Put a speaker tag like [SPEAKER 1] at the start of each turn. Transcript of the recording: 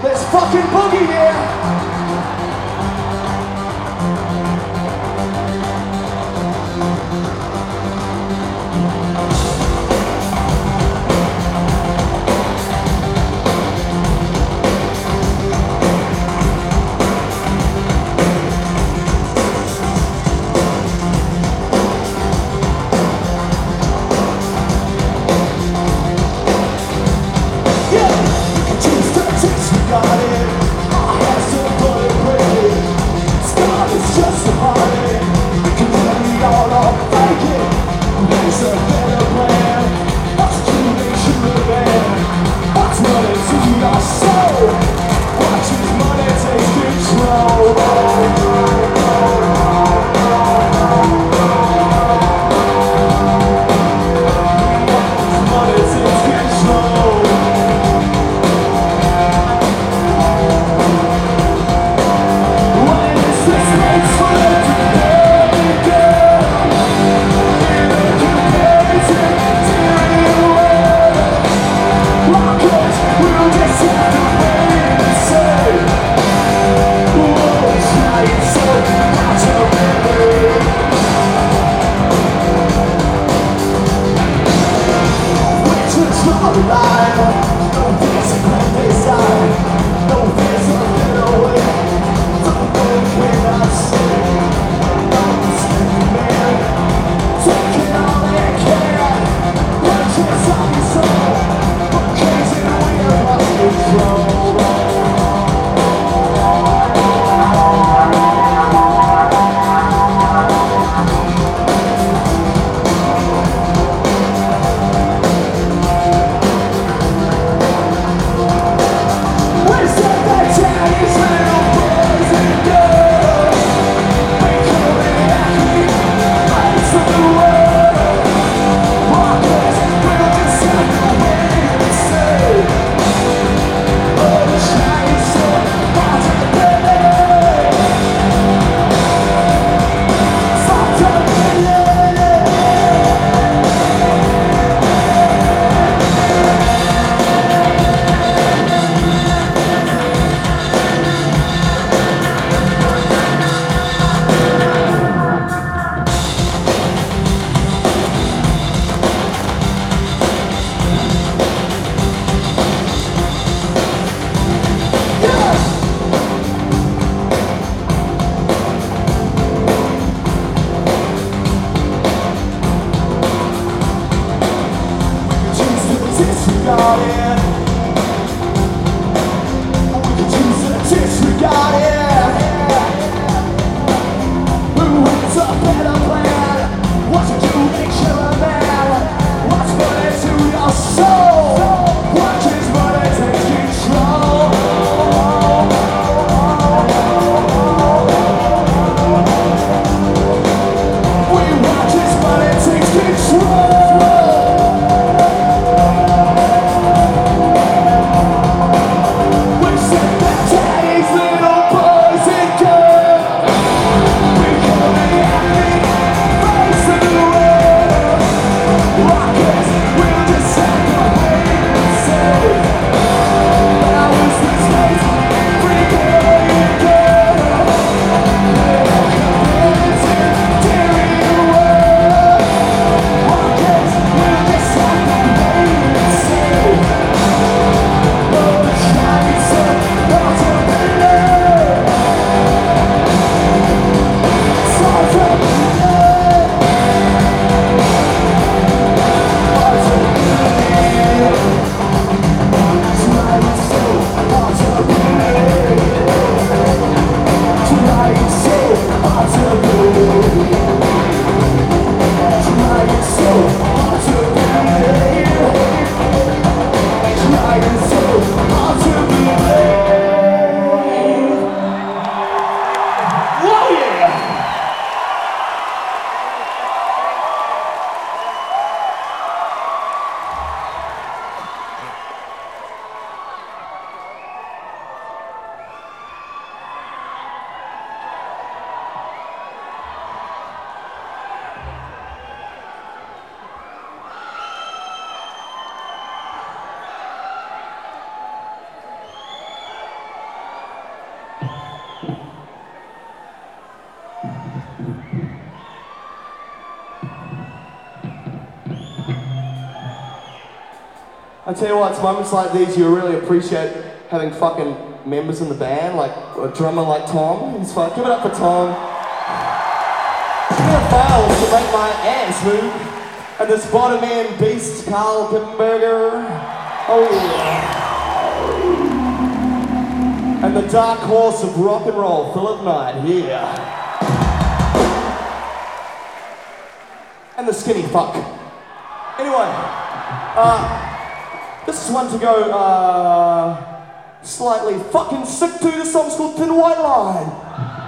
[SPEAKER 1] Let's fucking boogie here. I tell you what, it's moments like these you really appreciate having fucking members in the band, like a drummer like Tom. He's fun. Give it up for Tom. He fails to make my ass move. And this bottom man beast, Carl Kippenberger. Oh yeah. And the dark horse of rock and roll, Philip Knight, yeah. And the skinny fuck. Anyway, this is one to go slightly fucking sick to. This song's called Thin White Line.